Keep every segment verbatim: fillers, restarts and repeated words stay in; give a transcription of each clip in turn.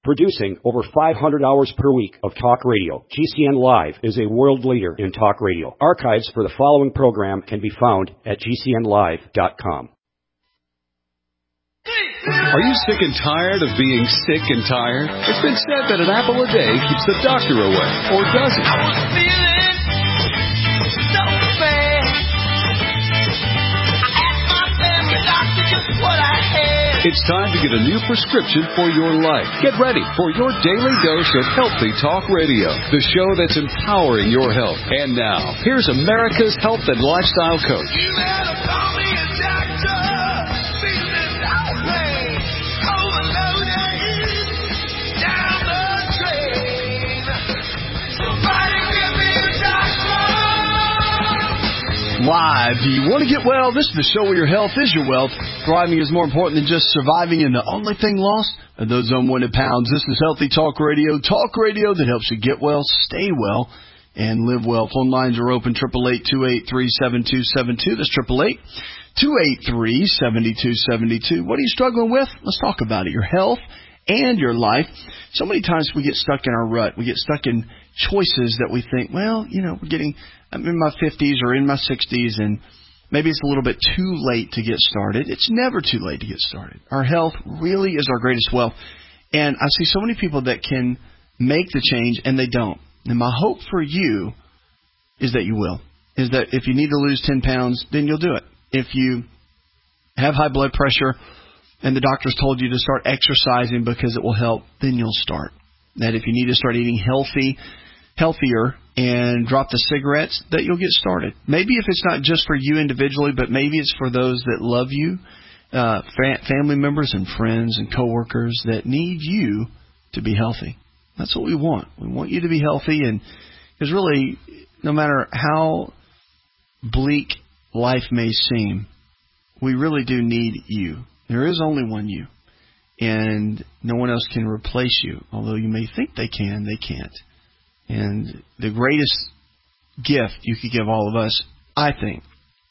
Producing over five hundred hours per week of talk radio, G C N Live is a world leader in talk radio. Archives for the following program can be found at G C N live dot com. Are you sick and tired of being sick and tired? It's been said that an apple a day keeps the doctor away, or does it? I was feeling so bad. I asked my family doctor just what I had. It's time to get a new prescription for your life. Get ready for your daily dose of Healthy Talk Radio, the show that's empowering your health. And now, here's America's health and lifestyle coach. You better call me a doctor. Live. Do you want to get well? This is the show where your health is your wealth. Thriving is more important than just surviving, and the only thing lost are those unwanted pounds. This is Healthy Talk Radio. Talk radio that helps you get well, stay well, and live well. Phone lines are open, eight eight eight, two eight three, seven two seven two. That's eight eight eight, two eight three, seven two seven two. What are you struggling with? Let's talk about it. Your health and your life. So many times we get stuck in our rut. We get stuck in choices that we think, well, you know, we're getting... I'm in my fifties or in my sixties, and maybe it's a little bit too late to get started. It's never too late to get started. Our health really is our greatest wealth. And I see so many people that can make the change, and they don't. And my hope for you is that you will. Is that if you need to lose ten pounds, then you'll do it. If you have high blood pressure and the doctor's told you to start exercising because it will help, then you'll start. That if you need to start eating healthy, healthier, and drop the cigarettes, that you'll get started. Maybe if it's not just for you individually, but maybe it's for those that love you, uh, fa- family members and friends and coworkers that need you to be healthy. That's what we want. We want you to be healthy, and because really, no matter how bleak life may seem, we really do need you. There is only one you, and no one else can replace you. Although you may think they can, they can't. And the greatest gift you could give all of us, I think,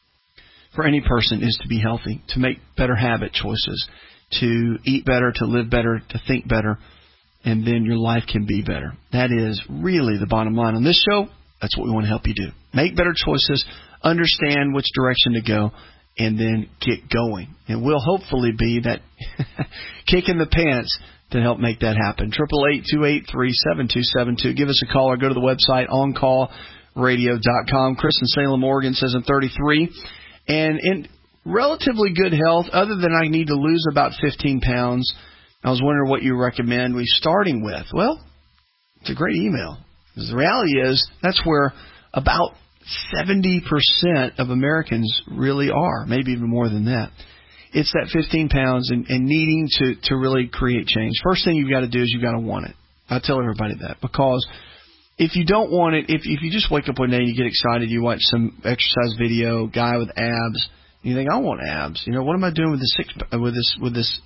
for any person is to be healthy, to make better habit choices, to eat better, to live better, to think better, and then your life can be better. That is really the bottom line. On this show, that's what we want to help you do. Make better choices, understand which direction to go, and then get going. And we'll hopefully be that kick in the pants to help make that happen. eight eight eight, two eight three, seven two seven two. Give us a call or go to the website, on call radio dot com. Chris in Salem, Oregon says I'm thirty-three and in relatively good health, other than I need to lose about fifteen pounds. I was wondering what you recommend we starting with. Well, it's a great email. Because the reality is that's where about seventy percent of Americans really are, maybe even more than that. It's that fifteen pounds and, and needing to, to really create change. First thing you've got to do is you've got to want it. I tell everybody that, because if you don't want it, if if you just wake up one day and you get excited, you watch some exercise video, guy with abs, and you think, I want abs. You know, what am I doing with this six, with this with this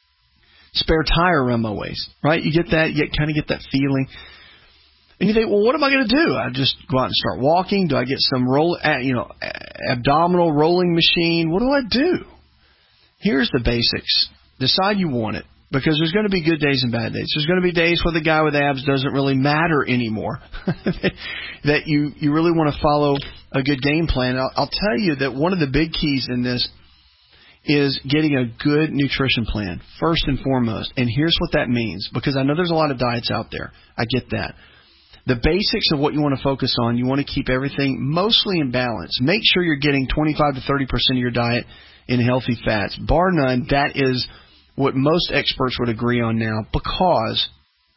spare tire around my waist? Right? You get that, you get, kind of get that feeling. And you think, well, what am I going to do? I just go out and start walking? Do I get some roll, you know, abdominal rolling machine? What do I do? Here's the basics. Decide you want it, because there's going to be good days and bad days. There's going to be days where the guy with abs doesn't really matter anymore, that you, you really want to follow a good game plan. I'll, I'll tell you that one of the big keys in this is getting a good nutrition plan, first and foremost. And here's what that means, because I know there's a lot of diets out there. I get that. The basics of what you want to focus on, you want to keep everything mostly in balance. Make sure you're getting twenty-five to thirty percent of your diet in healthy fats. Bar none, that is what most experts would agree on now, because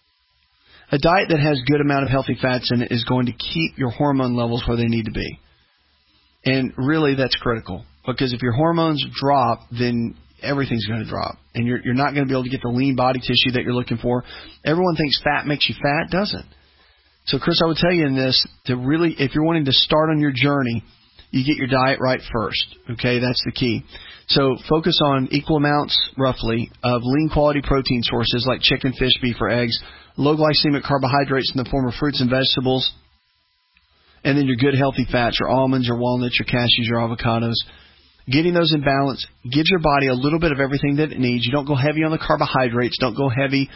a diet that has good amount of healthy fats in it is going to keep your hormone levels where they need to be. And really, that's critical, because if your hormones drop, then everything's going to drop, and you're, you're not going to be able to get the lean body tissue that you're looking for. Everyone thinks fat makes you fat. It doesn't. So, Chris, I would tell you in this, to really, if you're wanting to start on your journey, you get your diet right first. Okay, that's the key. So focus on equal amounts, roughly, of lean quality protein sources like chicken, fish, beef, or eggs, low glycemic carbohydrates in the form of fruits and vegetables, and then your good healthy fats, your almonds, your walnuts, your cashews, your avocados. Getting those in balance gives your body a little bit of everything that it needs. You don't go heavy on the carbohydrates. Don't go heavy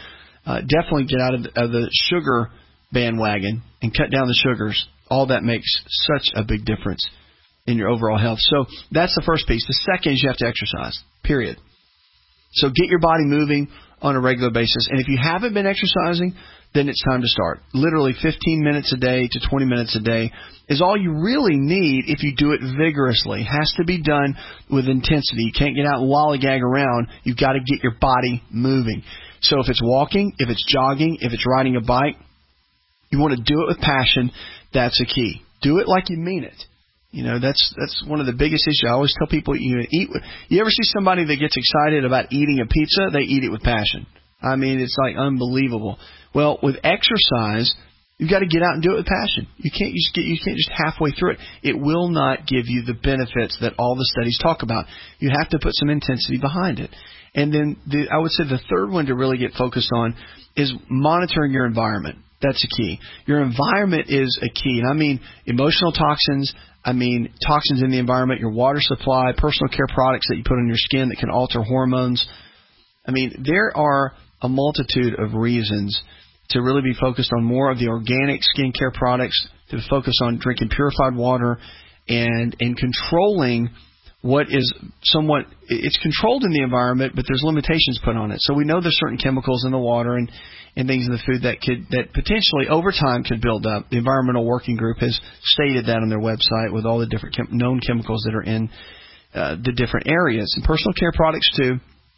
uh, definitely get out of the, of the sugar bandwagon and cut down the sugars. All that makes such a big difference in your overall health. So that's the first piece. The second is you have to exercise, period. So get your body moving on a regular basis. And if you haven't been exercising, then it's time to start. Literally fifteen minutes a day to twenty minutes a day is all you really need if you do it vigorously. It has to be done with intensity. You can't get out and lollygag around. You've got to get your body moving. So if it's walking, if it's jogging, if it's riding a bike, you want to do it with passion. That's a key. Do it like you mean it. You know, that's that's one of the biggest issues. I always tell people, you know, eat. You ever see somebody that gets excited about eating a pizza? They eat it with passion. I mean, it's like unbelievable. Well, with exercise, you've got to get out and do it with passion. You can't just get you can't just halfway through it. It will not give you the benefits that all the studies talk about. You have to put some intensity behind it. And then the, I would say the third one to really get focused on is monitoring your environment. That's a key. Your environment is a key. And I mean emotional toxins. I mean toxins in the environment, your water supply, personal care products that you put on your skin that can alter hormones. I mean, there are a multitude of reasons to really be focused on more of the organic skincare products, to focus on drinking purified water and, and controlling what is somewhat, it's controlled in the environment, but there's limitations put on it. So we know there's certain chemicals in the water and, and things in the food that could, that potentially over time could build up. The Environmental Working Group has stated that on their website with all the different chem- known chemicals that are in uh, the different areas, and personal care products too.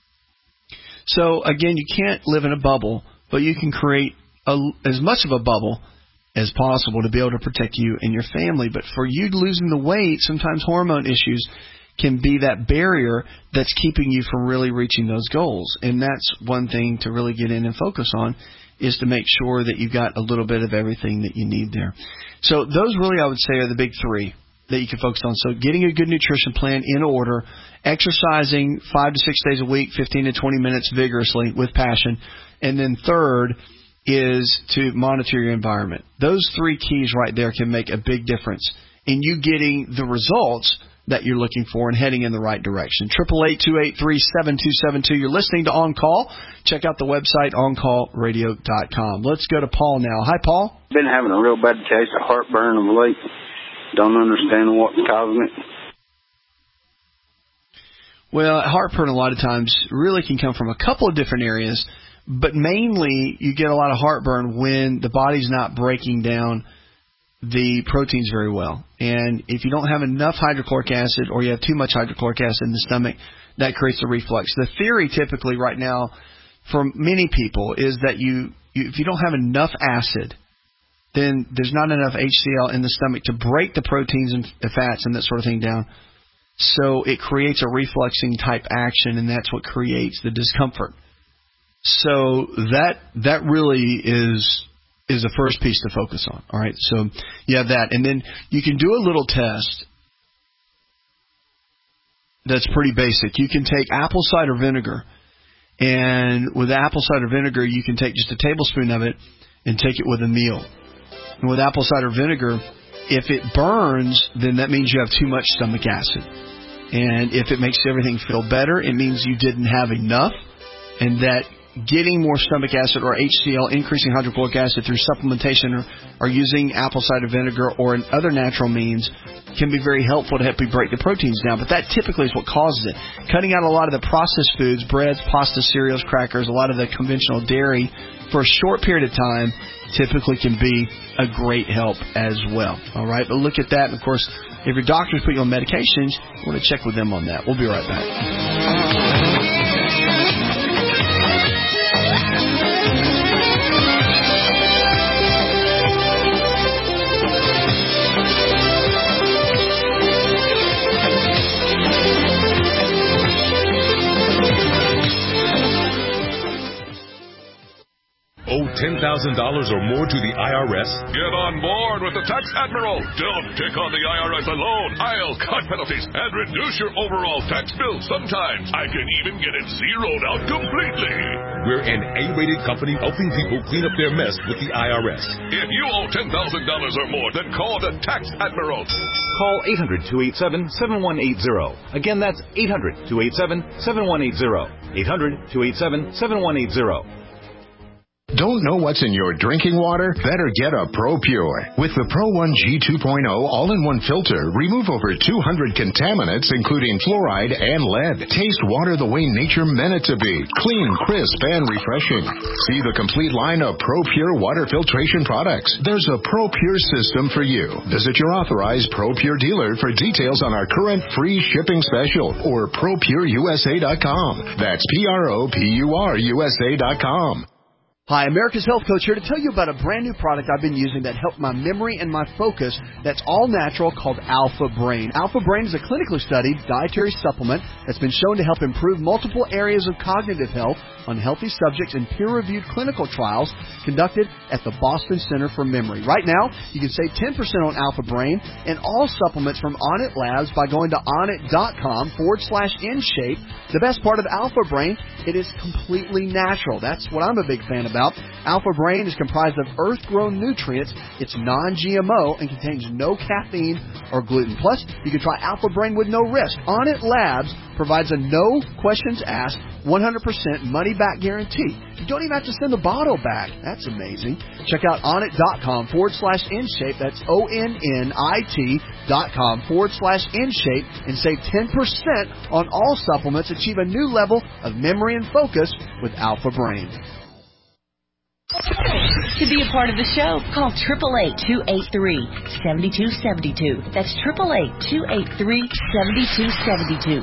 So again, you can't live in a bubble, but you can create a, as much of a bubble as possible to be able to protect you and your family. But for you losing the weight, sometimes hormone issues can be that barrier that's keeping you from really reaching those goals. And that's one thing to really get in and focus on, is to make sure that you've got a little bit of everything that you need there. So those really, I would say, are the big three that you can focus on. So getting a good nutrition plan in order, exercising five to six days a week, fifteen to twenty minutes vigorously with passion. And then third is to monitor your environment. Those three keys right there can make a big difference in you getting the results that you're looking for and heading in the right direction. eight eight eight, two eight three, seven two seven two. You're listening to On Call. Check out the website, on call radio dot com. Let's go to Paul now. Hi, Paul. Been having a real bad case of heartburn of late. Don't understand what's causing it. Well, heartburn a lot of times really can come from a couple of different areas, but mainly you get a lot of heartburn when the body's not breaking down the proteins very well. And if you don't have enough hydrochloric acid, or you have too much hydrochloric acid in the stomach, that creates a reflux. The theory typically right now for many people is that you, you if you don't have enough acid, then there's not enough H C L in the stomach to break the proteins and the fats and that sort of thing down. So it creates a refluxing type action, and that's what creates the discomfort. So that that really is is the first piece to focus on. All right, so you have that. And then you can do a little test that's pretty basic. You can take apple cider vinegar, and with apple cider vinegar, you can take just a tablespoon of it and take it with a meal. And with apple cider vinegar, if it burns, then that means you have too much stomach acid. And if it makes everything feel better, it means you didn't have enough, and that getting more stomach acid or H C L, increasing hydrochloric acid through supplementation or, or using apple cider vinegar or in other natural means can be very helpful to help you break the proteins down. But that typically is what causes it. Cutting out a lot of the processed foods, breads, pasta, cereals, crackers, a lot of the conventional dairy for a short period of time typically can be a great help as well. All right, but look at that. And of course, if your doctors put you on medications, you want to check with them on that. We'll be right back. Owe ten thousand dollars or more to the I R S? Get on board with the Tax Admiral. Don't take on the I R S alone. I'll cut penalties and reduce your overall tax bill. Sometimes I can even get it zeroed out completely. We're an A-rated company helping people clean up their mess with the I R S. If you owe ten thousand dollars or more, then call the Tax Admiral. Call eight hundred, two eight seven, seven one eight zero. Again, that's eight hundred, two eight seven, seven one eight zero. eight hundred, two eight seven, seven one eight zero. Don't know what's in your drinking water? Better get a ProPure. With the Pro one G two point oh all-in-one filter, remove over two hundred contaminants, including fluoride and lead. Taste water the way nature meant it to be. Clean, crisp, and refreshing. See the complete line of ProPure water filtration products. There's a ProPure system for you. Visit your authorized ProPure dealer for details on our current free shipping special or pro pure u s a dot com. That's P R O P U R U S A dot com. Hi, America's Health Coach here to tell you about a brand new product I've been using that helped my memory and my focus that's all natural called Alpha Brain. Alpha Brain is a clinically studied dietary supplement that's been shown to help improve multiple areas of cognitive health on healthy subjects in peer-reviewed clinical trials conducted at the Boston Center for Memory. Right now, you can save ten percent on Alpha Brain and all supplements from Onnit Labs by going to onnit.com forward slash InShape. The best part of Alpha Brain, it is completely natural. That's what I'm a big fan of. About. Alpha Brain is comprised of earth-grown nutrients. It's non-G M O and contains no caffeine or gluten. Plus, you can try Alpha Brain with no risk. Onnit Labs provides a no questions asked, one hundred percent money-back guarantee. You don't even have to send the bottle back. That's amazing. Check out onnit.com forward slash InShape. That's O-N-N-I-T dot com forward slash InShape and save ten percent on all supplements. Achieve a new level of memory and focus with Alpha Brain. To be a part of the show, call eight eight eight, two eight three, seven two seven two. That's eight eight eight, two eight three, seven two seven two.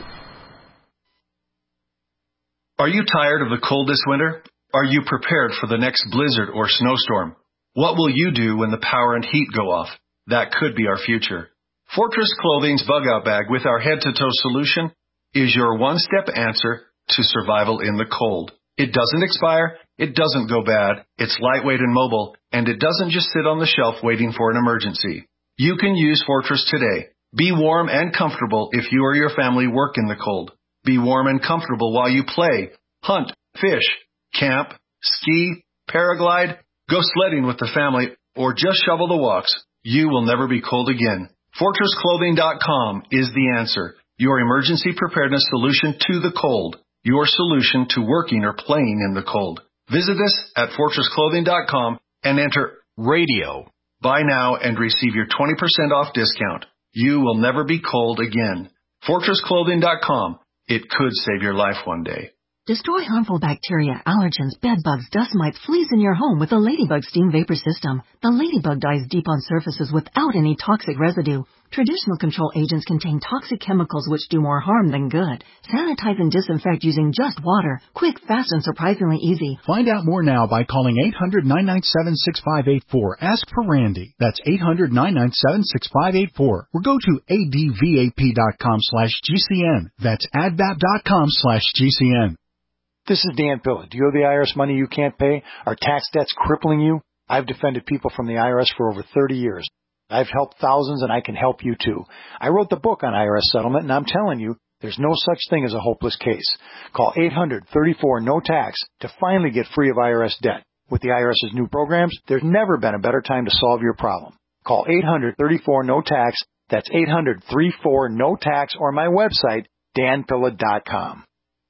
Are you tired of the cold this winter? Are you prepared for the next blizzard or snowstorm? What will you do when the power and heat go off? That could be our future. Fortress Clothing's Bug Out Bag with our head-to-toe solution is your one-step answer to survival in the cold. It doesn't expire, it doesn't go bad, it's lightweight and mobile, and it doesn't just sit on the shelf waiting for an emergency. You can use Fortress today. Be warm and comfortable if you or your family work in the cold. Be warm and comfortable while you play, hunt, fish, camp, ski, paraglide, go sledding with the family, or just shovel the walks. You will never be cold again. Fortress Clothing dot com is the answer. Your emergency preparedness solution to the cold. Your solution to working or playing in the cold. Visit us at Fortress Clothing dot com and enter RADIO. Buy now and receive your twenty percent off discount. You will never be cold again. Fortress Clothing dot com. It could save your life one day. Destroy harmful bacteria, allergens, bedbugs, dust mites, fleas in your home with the Ladybug Steam Vapor System. The Ladybug dies deep on surfaces without any toxic residue. Traditional control agents contain toxic chemicals which do more harm than good. Sanitize and disinfect using just water. Quick, fast, and surprisingly easy. Find out more now by calling eight hundred, nine nine seven, six five eight four. Ask for Randy. That's eight hundred, nine nine seven, six five eight four. Or go to advap.com slash GCN. That's advap.com slash GCN. This is Dan Pilla. Do you owe the I R S money you can't pay? Are tax debts crippling you? I've defended people from the I R S for over thirty years. I've helped thousands, and I can help you too. I wrote the book on I R S settlement, and I'm telling you, there's no such thing as a hopeless case. Call eight hundred, thirty-four, no tax to finally get free of I R S debt. With the IRS's new programs, there's never been a better time to solve your problem. Call eight hundred, thirty-four, no tax. That's eight hundred, thirty-four, no tax, or my website, dan pilla dot com.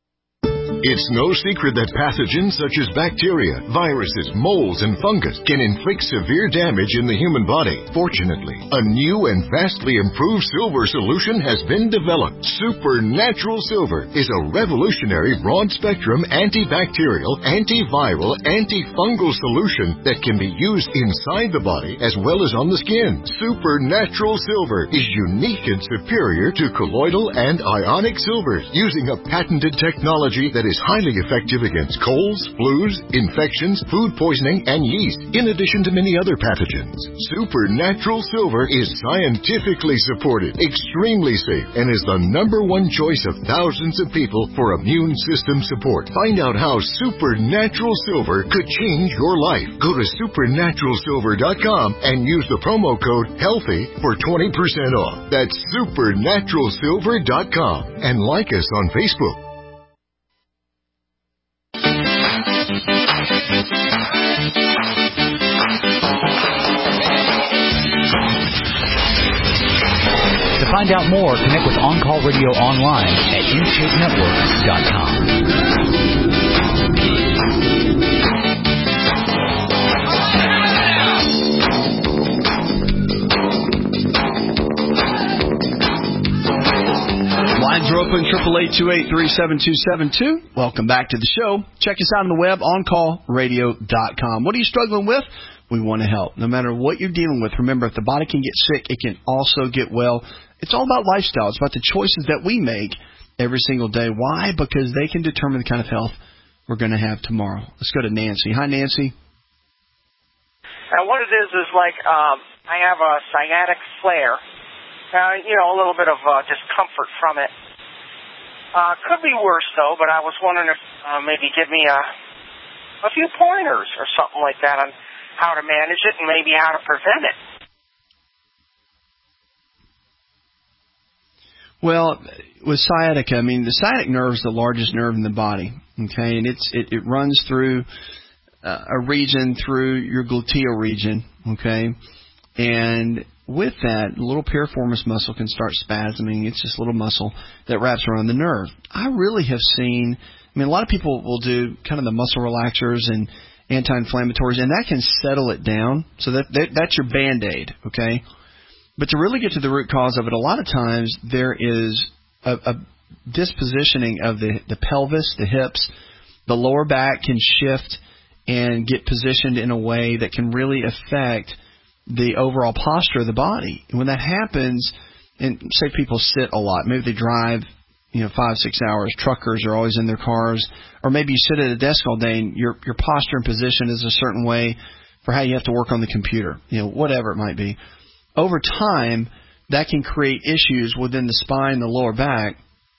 It's no secret that pathogens such as bacteria, viruses, molds, and fungus can inflict severe damage in the human body. Fortunately, a new and vastly improved silver solution has been developed. Supernatural Silver is a revolutionary broad-spectrum antibacterial, antiviral, antifungal solution that can be used inside the body as well as on the skin. Supernatural Silver is unique and superior to colloidal and ionic silvers, using a patented technology that is highly effective against colds, flus, infections, food poisoning, and yeast, in addition to many other pathogens. Supernatural Silver is scientifically supported, extremely safe, and is the number one choice of thousands of people for immune system support. Find out how Supernatural Silver could change your life. Go to supernatural silver dot com and use the promo code HEALTHY for twenty percent off. That's supernatural silver dot com, and like us on Facebook. To find out more, connect with On Call Radio online at in shape network dot com. open, triple eight two eight three seven two seven two. Welcome back to the show. Check us out on the web, on call radio dot com. What are you struggling with? We want to help. No matter what you're dealing with, remember, if the body can get sick, it can also get well. It's all about lifestyle. It's about the choices that we make every single day. Why? Because they can determine the kind of health we're going to have tomorrow. Let's go to Nancy. Hi, Nancy. And what it is is like um, I have a sciatic flare. Uh, you know, a little bit of uh, discomfort from it. Uh, could be worse, though, but I was wondering if uh, maybe give me a, a few pointers or something like that on how to manage it and maybe how to prevent it. Well, with sciatica, I mean, the sciatic nerve is the largest nerve in the body, okay, and it's it, it runs through uh, a region, through your gluteal region, okay, and with that, the little piriformis muscle can start spasming. It's this little muscle that wraps around the nerve. I really have seen, I mean, a lot of people will do kind of the muscle relaxers and anti-inflammatories, and that can settle it down. So that, that that's your Band-Aid, okay? But to really get to the root cause of it, a lot of times there is a, a dispositioning of the, the pelvis, the hips. The lower back can shift and get positioned in a way that can really affect the overall posture of the body. And when that happens, and say people sit a lot, maybe they drive, you know, five, six hours, truckers are always in their cars, or maybe you sit at a desk all day and your your posture and position is a certain way for how you have to work on the computer, you know, whatever it might be. Over time, that can create issues within the spine, the lower back,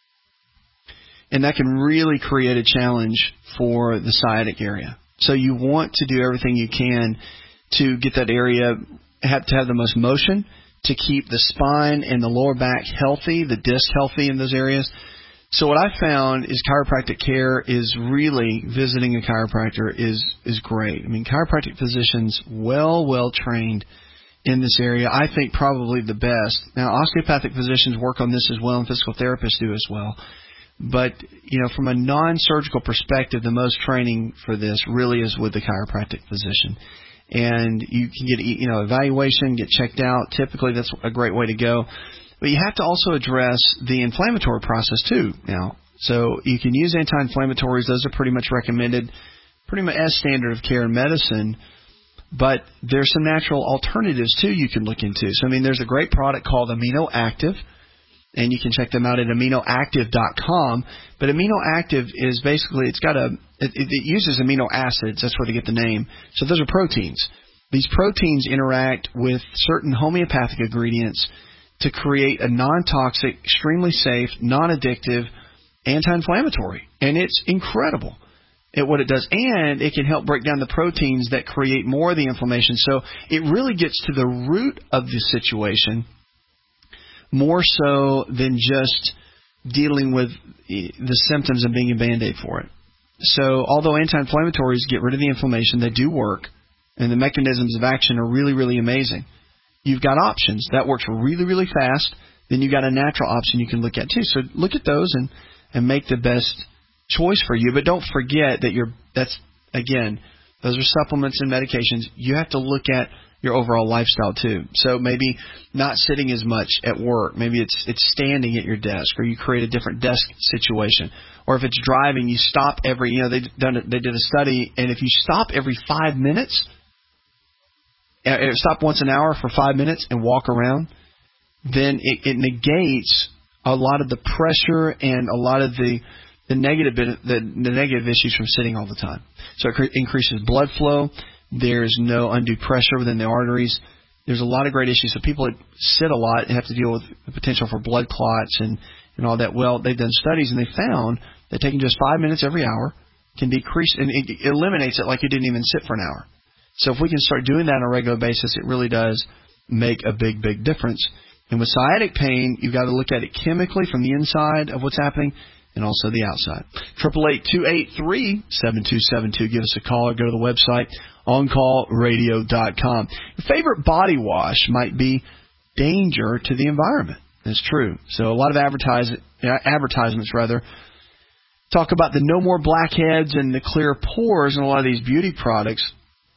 and that can really create a challenge for the sciatic area. So you want to do everything you can to get that area, have to have the most motion, to keep the spine and the lower back healthy, the disc healthy in those areas. So what I found is chiropractic care is really, visiting a chiropractor is is great. I mean, chiropractic physicians, well, well trained in this area. I think probably the best. Now, osteopathic physicians work on this as well, and physical therapists do as well. But, you know, from a non-surgical perspective, the most training for this really is with the chiropractic physician. And you can get, you know, evaluation, get checked out. Typically, that's a great way to go. But you have to also address the inflammatory process, too, now. So you can use anti-inflammatories. Those are pretty much recommended, pretty much as standard of care in medicine. But there's some natural alternatives, too, you can look into. So, I mean, there's a great product called Amino Active, and you can check them out at amino active dot com. But Amino Active is basically, it's got a, it, it uses amino acids. That's where they get the name. So those are proteins. These proteins interact with certain homeopathic ingredients to create a non-toxic, extremely safe, non-addictive anti-inflammatory. And it's incredible at what it does. And it can help break down the proteins that create more of the inflammation. So it really gets to the root of the situation, more so than just dealing with the symptoms and being a Band-Aid for it. So although anti-inflammatories get rid of the inflammation, they do work, and the mechanisms of action are really, really amazing. You've got options. That works really, really fast. Then you've got a natural option you can look at, too. So look at those and, and make the best choice for you. But don't forget that you're, that's, again, those are supplements and medications. You have to look at your overall lifestyle too. So maybe not sitting as much at work. Maybe it's it's standing at your desk, or you create a different desk situation. Or if it's driving, you stop every, you know, they done they did a study, and if you stop every five minutes, uh, stop once an hour for five minutes and walk around, then it, it negates a lot of the pressure and a lot of the the negative the, the negative issues from sitting all the time. So it cre- increases blood flow. There's no undue pressure within the arteries. There's a lot of great issues. So people that sit a lot and have to deal with the potential for blood clots and, and all that. Well, they've done studies, and they found that taking just five minutes every hour can decrease, and it eliminates it like you didn't even sit for an hour. So if we can start doing that on a regular basis, it really does make a big, big difference. And with sciatic pain, you've got to look at it chemically from the inside of what's happening, and also the outside. Triple eight two eight three seven two seven two. Give us a call or go to the website on call radio dot com. Your favorite body wash might be danger to the environment. That's true. So a lot of advertise, advertisements rather talk about the no more blackheads and the clear pores in a lot of these beauty products.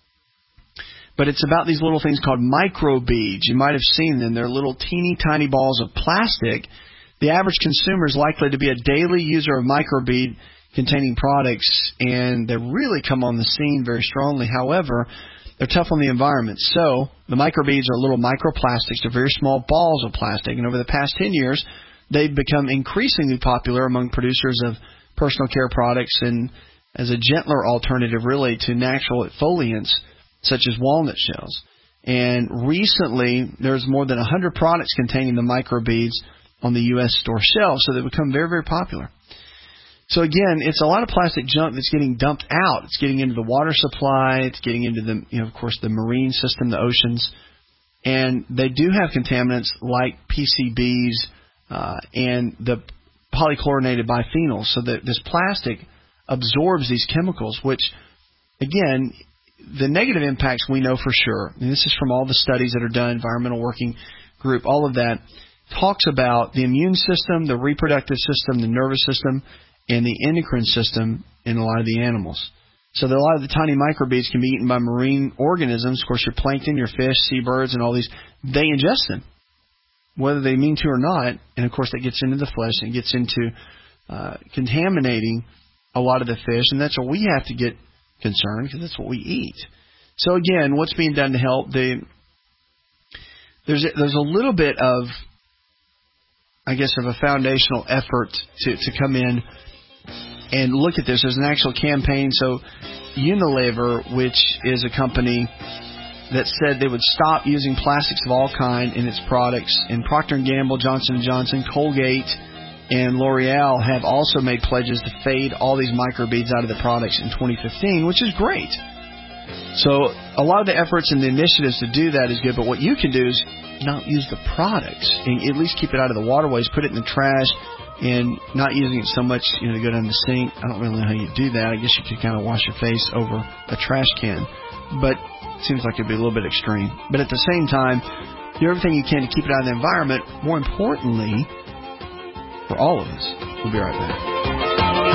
But it's about these little things called microbeads. You might have seen them. They're little teeny tiny balls of plastic the average consumer is likely to be a daily user of microbead-containing products, and they really come on the scene very strongly. However, they're tough on the environment. So the microbeads are little microplastics. They're very small balls of plastic, and over the past ten years, they've become increasingly popular among producers of personal care products and as a gentler alternative, really, to natural exfoliants such as walnut shells. And recently, there's more than one hundred products containing the microbeads on the U S store shelves, so they've become very, very popular. So again, it's a lot of plastic junk that's getting dumped out. It's getting into the water supply. It's getting into the, you know, of course, the marine system, the oceans. And they do have contaminants like P C Bs uh, and the polychlorinated biphenyls. So that this plastic absorbs these chemicals, which, again, the negative impacts we know for sure. And this is from all the studies that are done, Environmental Working Group, all of that talks about the immune system, the reproductive system, the nervous system, and the endocrine system in a lot of the animals. So that a lot of the tiny microbeads can be eaten by marine organisms. Of course, your plankton, your fish, seabirds, and all these, they ingest them, whether they mean to or not. And, of course, that gets into the flesh and gets into uh, contaminating a lot of the fish. And that's what we have to get concerned, because that's what we eat. So, again, what's being done to help? The, there's, a, there's a little bit of, I guess, of a foundational effort to, to come in and look at this. There's an actual campaign. So Unilever, which is a company that said they would stop using plastics of all kind in its products, and Procter and Gamble, Johnson and Johnson, Colgate, and L'Oreal have also made pledges to fade all these microbeads out of the products in twenty fifteen, which is great. So a lot of the efforts and the initiatives to do that is good, but what you can do is not use the products and at least keep it out of the waterways, put it in the trash, and not using it so much, you know, to go down the sink. I don't really know how you do that. I guess you could kind of wash your face over a trash can, but it seems like it'd be a little bit extreme. But at the same time, do everything you can to keep it out of the environment. More importantly, for all of us. We'll be right back.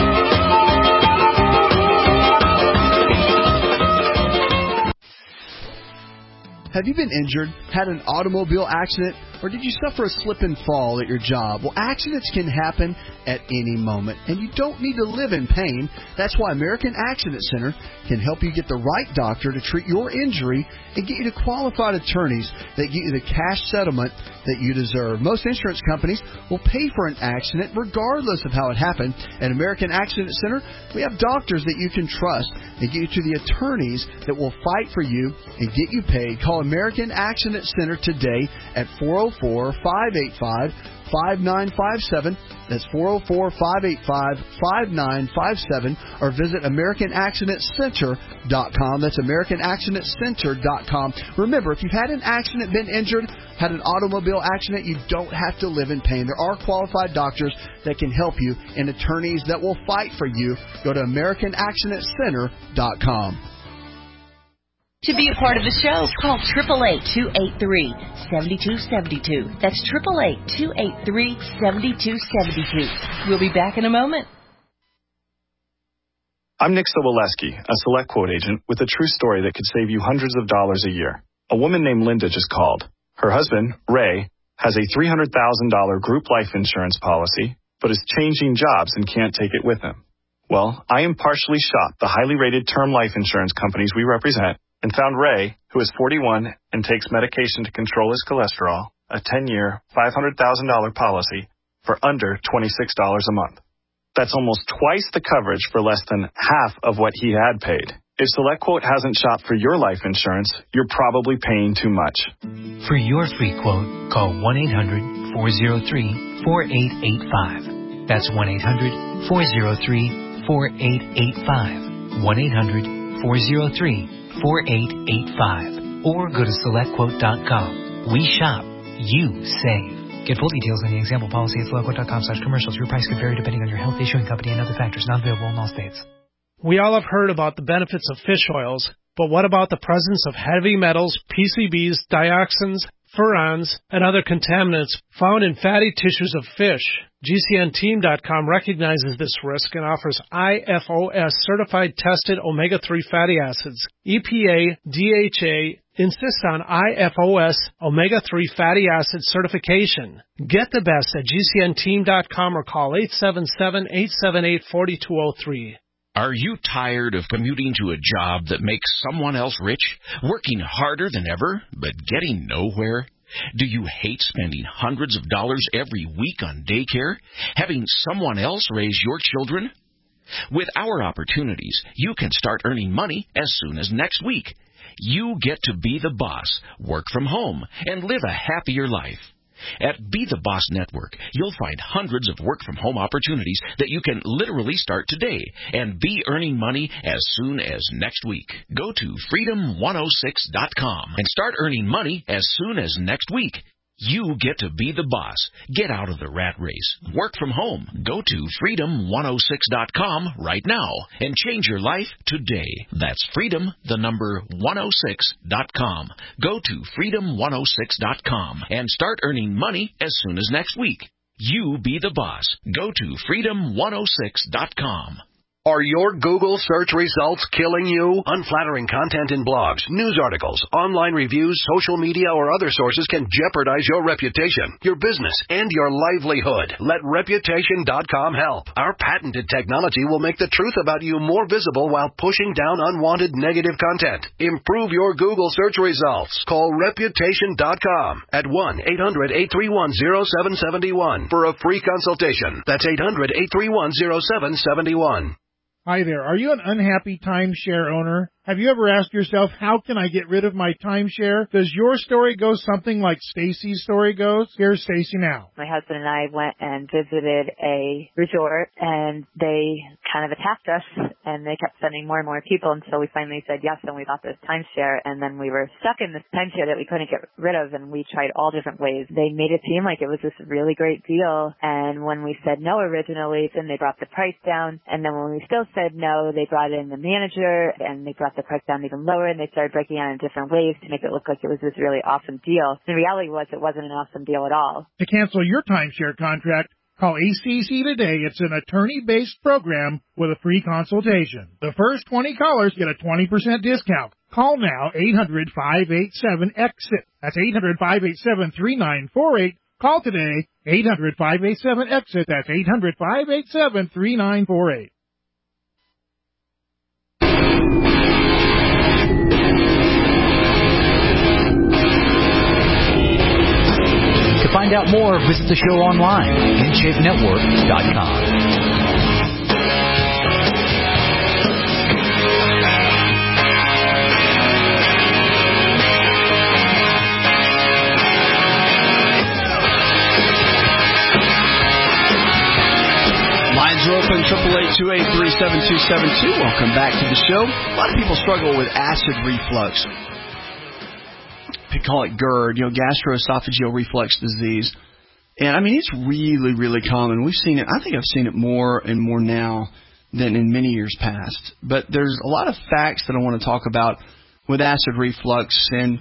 Have you been injured, had an automobile accident, or did you suffer a slip and fall at your job? Well, accidents can happen at any moment, and you don't need to live in pain. That's why American Accident Center can help you get the right doctor to treat your injury and get you to qualified attorneys that get you the cash settlement that you deserve. Most insurance companies will pay for an accident regardless of how it happened. At American Accident Center, we have doctors that you can trust and get you to the attorneys that will fight for you and get you paid. Call American Accident Center today at four oh four, five eight five, five nine five seven. That's four oh four, five eight five, five nine five seven. Or visit American Accident Center dot com. That's American Accident Center dot com. Remember, if you've had an accident, been injured, had an automobile accident, you don't have to live in pain. There are qualified doctors that can help you and attorneys that will fight for you. Go to American Accident Center dot com. To be a part of the show, call eight eight eight, two eight three, seven two seven two. That's eight eight eight, two eight three, seven two seven two. We'll be back in a moment. I'm Nick Soboleski, a Select Quote agent with a true story that could save you hundreds of dollars a year. A woman named Linda just called. Her husband, Ray, has a three hundred thousand dollars group life insurance policy, but is changing jobs and can't take it with him. Well, I impartially shopped the highly rated term life insurance companies we represent and found Ray, who is forty-one and takes medication to control his cholesterol, a ten-year, five hundred thousand dollars policy for under twenty-six dollars a month. That's almost twice the coverage for less than half of what he had paid. If SelectQuote hasn't shopped for your life insurance, you're probably paying too much. For your free quote, call one eight hundred, four oh three, four eight eight five. That's one eight hundred, four oh three, four eight eight five. one eight hundred, four oh three, four eight eight five. Or go to select quote dot com. We shop. You save. Get full details on the example policy at select quote dot com slash commercials. Your price could vary depending on your health, issuing company, and other factors. Not available in all states. We all have heard about the benefits of fish oils, but what about the presence of heavy metals, P C Bs, dioxins, furans, and other contaminants found in fatty tissues of fish? G C N team dot com recognizes this risk and offers I F O S certified tested omega three fatty acids, E P A, D H A, insist on I F O S omega three fatty acid certification. Get the best at G C N team dot com or call eight seven seven, eight seven eight, four two zero three. Are you tired of commuting to a job that makes someone else rich, working harder than ever, but getting nowhere? Do you hate spending hundreds of dollars every week on daycare, having someone else raise your children? With our opportunities, you can start earning money as soon as next week. You get to be the boss, work from home, and live a happier life. At Be the Boss Network, you'll find hundreds of work-from-home opportunities that you can literally start today and be earning money as soon as next week. Go to freedom one oh six dot com and start earning money as soon as next week. You get to be the boss. Get out of the rat race. Work from home. Go to freedom one oh six dot com right now and change your life today. That's freedom, the number one oh six dot com. Go to freedom one oh six dot com and start earning money as soon as next week. You be the boss. Go to freedom one oh six dot com. Are your Google search results killing you? Unflattering content in blogs, news articles, online reviews, social media, or other sources can jeopardize your reputation, your business, and your livelihood. Let reputation dot com help. Our patented technology will make the truth about you more visible while pushing down unwanted negative content. Improve your Google search results. Call reputation dot com at one eight hundred, eight three one, oh seven seven one for a free consultation. That's eight hundred, eight three one, oh seven seven one. Hi there. Are you an unhappy timeshare owner? Have you ever asked yourself, how can I get rid of my timeshare? Does your story go something like Stacy's story goes? Here's Stacy now. My husband and I went and visited a resort, and they kind of attacked us, and they kept sending more and more people until we finally said yes, and we bought this timeshare, and then we were stuck in this timeshare that we couldn't get rid of, and we tried all different ways. They made it seem like it was this really great deal, and when we said no originally, then they brought the price down, and then when we still said no, they brought in the manager, and they brought the price down even lower, and they started breaking out in different ways to make it look like it was this really awesome deal. The reality was it wasn't an awesome deal at all. To cancel your timeshare contract, call A C C today. It's an attorney-based program with a free consultation. The first twenty callers get a twenty percent discount. Call now, eight hundred, five eight seven, EXIT. That's eight hundred, five eight seven, three nine four eight. Call today, eight hundred, five eight seven, EXIT. That's eight hundred, five eight seven, three nine four eight. To find out more, visit the show online, in shape network dot com. Lines are open, triple eight, two eight three, seven two seven two. Welcome back to the show. A lot of people struggle with acid reflux. They call it GERD, you know, gastroesophageal reflux disease. And, I mean, it's really, really common. We've seen it. I think I've seen it more and more now than in many years past. But there's a lot of facts that I want to talk about with acid reflux and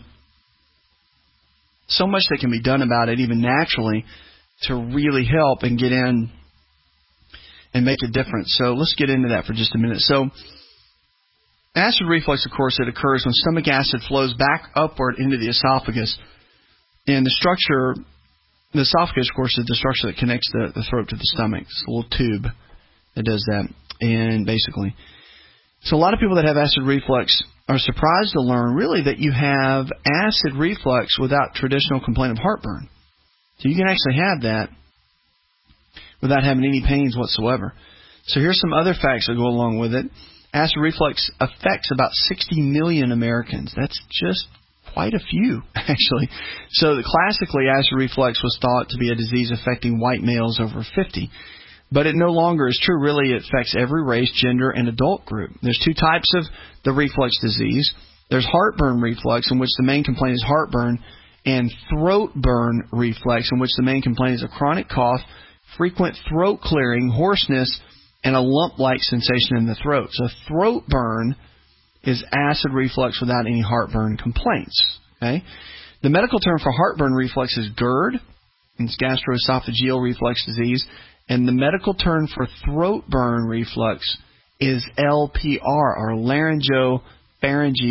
so much that can be done about it, even naturally, to really help and get in and make a difference. So let's get into that for just a minute. So acid reflux, of course, it occurs when stomach acid flows back upward into the esophagus. And the structure, the esophagus, of course, is the structure that connects the, the throat to the stomach. It's a little tube that does that. And basically, so a lot of people that have acid reflux are surprised to learn, really, that you have acid reflux without traditional complaint of heartburn. So you can actually have that without having any pains whatsoever. So here's some other facts that go along with it. Acid reflux affects about sixty million Americans. That's just quite a few, actually. So classically, acid reflux was thought to be a disease affecting white males over fifty. But it no longer is true. Really, it affects every race, gender, and adult group. There's two types of the reflux disease. There's heartburn reflux, in which the main complaint is heartburn, and throat burn reflux, in which the main complaint is a chronic cough, frequent throat clearing, hoarseness, and a lump-like sensation in the throat. So throat burn is acid reflux without any heartburn complaints. Okay? The medical term for heartburn reflux is GERD. It's gastroesophageal reflux disease. And the medical term for throat burn reflux is L P R, or laryngopharyngeal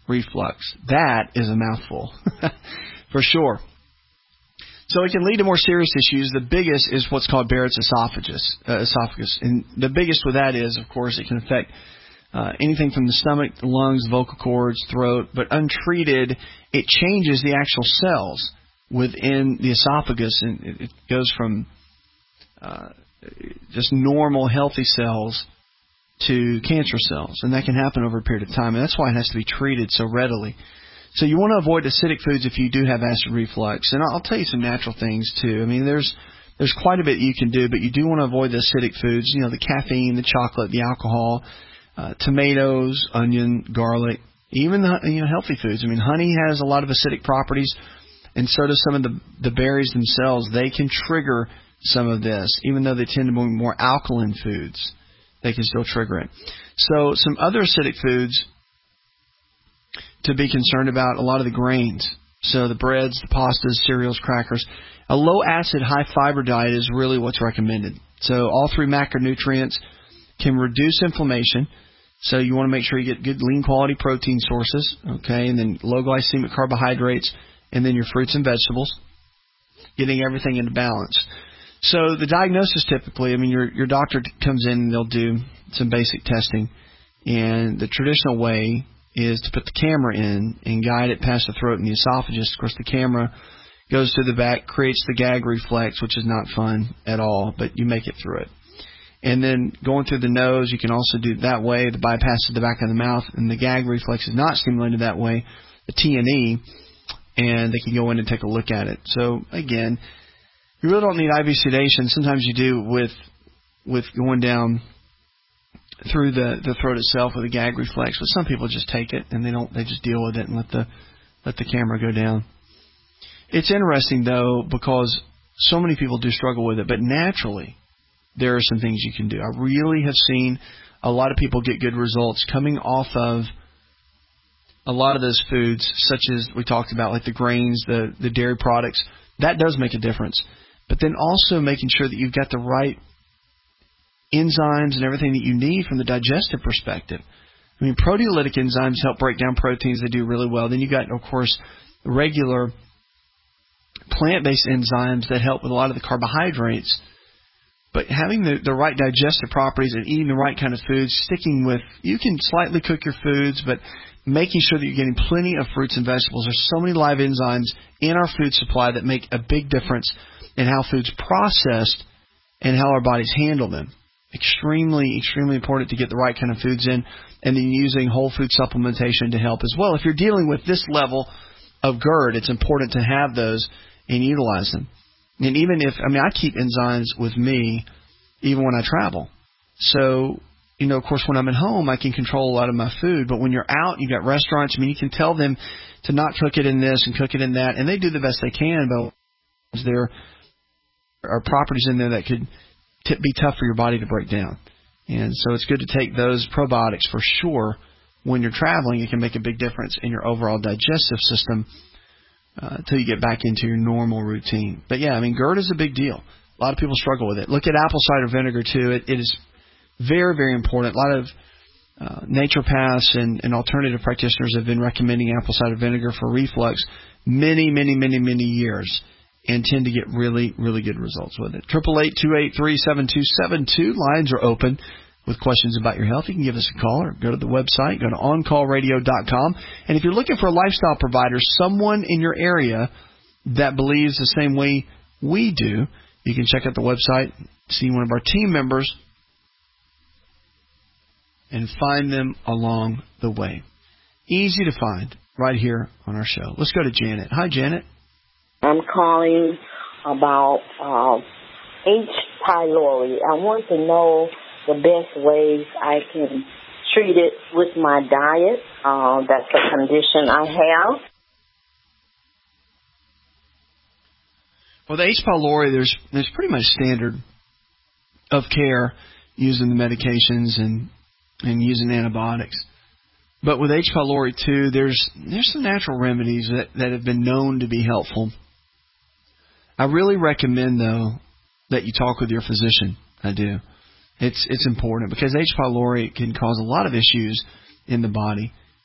reflux. That is a mouthful, for sure. So it can lead to more serious issues. The biggest is what's called Barrett's esophagus. Uh, esophagus, and the biggest with that is, of course, it can affect uh, anything from the stomach, the lungs, vocal cords, throat. But untreated, it changes the actual cells within the esophagus, and it, it goes from uh, just normal, healthy cells to cancer cells, and that can happen over a period of time, and that's why it has to be treated so readily. So you want to avoid acidic foods if you do have acid reflux, and I'll tell you some natural things too. I mean, there's there's quite a bit you can do, but you do want to avoid the acidic foods. You know, the caffeine, the chocolate, the alcohol, uh, tomatoes, onion, garlic, even the you know healthy foods. I mean, honey has a lot of acidic properties, and so do some of the the berries themselves. They can trigger some of this, even though they tend to be more alkaline foods. They can still trigger it. So some other acidic foods to be concerned about, a lot of the grains. So the breads, the pastas, cereals, crackers. A low-acid, high-fiber diet is really what's recommended. So all three macronutrients can reduce inflammation. So you want to make sure you get good lean-quality protein sources, okay, and then low-glycemic carbohydrates, and then your fruits and vegetables, getting everything into balance. So the diagnosis typically, I mean, your your doctor comes in and they'll do some basic testing, and the traditional way is to put the camera in and guide it past the throat and the esophagus. Of course, the camera goes to the back, creates the gag reflex, which is not fun at all, but you make it through it. And then going through the nose, you can also do it that way, the bypass to the back of the mouth, and the gag reflex is not stimulated that way, the T and E, and they can go in and take a look at it. So, again, you really don't need I V sedation. Sometimes you do with with going down through the, the throat itself with a gag reflex, but some people just take it and they don't. They just deal with it and let the let the camera go down. It's interesting though because so many people do struggle with it, but naturally there are some things you can do. I really have seen a lot of people get good results coming off of a lot of those foods, such as we talked about, like the grains, the the dairy products. That does make a difference. But then also making sure that you've got the right enzymes and everything that you need from the digestive perspective. I mean, proteolytic enzymes help break down proteins. They do really well. Then you've got, of course, regular plant-based enzymes that help with a lot of the carbohydrates. But having the, the right digestive properties and eating the right kind of foods, sticking with, you can slightly cook your foods, but making sure that you're getting plenty of fruits and vegetables. There's so many live enzymes in our food supply that make a big difference in how food's processed and how our bodies handle them. Extremely, extremely important to get the right kind of foods in, and then using whole food supplementation to help as well. If you're dealing with this level of GERD, it's important to have those and utilize them. And even if, I mean, I keep enzymes with me even when I travel. So, you know, of course, when I'm at home, I can control a lot of my food. But when you're out, you've got restaurants. I mean, you can tell them to not cook it in this and cook it in that. And they do the best they can, but there are properties in there that could t- be tough for your body to break down. And so it's good to take those probiotics for sure. When you're traveling, it can make a big difference in your overall digestive system uh, until you get back into your normal routine. But, yeah, I mean, GERD is a big deal. A lot of people struggle with it. Look at apple cider vinegar, too. It, it is very, very important. A lot of uh, naturopaths and, and alternative practitioners have been recommending apple cider vinegar for reflux many, many, many, many years and tend to get really, really good results with it. eight eight eight, two eight three, seven two seven two. Lines are open with questions about your health. You can give us a call or go to the website, go to on call radio dot com. And if you're looking for a lifestyle provider, someone in your area that believes the same way we do, you can check out the website, see one of our team members, and find them along the way. Easy to find right here on our show. Let's go to Janet. Hi, Janet. I'm calling about uh, H. pylori. I want to know the best ways I can treat it with my diet. Uh, that's a condition I have. Well, the H. pylori, there's there's pretty much standard of care using the medications and and using antibiotics. But with H. pylori too, there's there's some natural remedies that, that have been known to be helpful. I really recommend, though, that you talk with your physician. I do. It's it's important because H. pylori can cause a lot of issues in the body.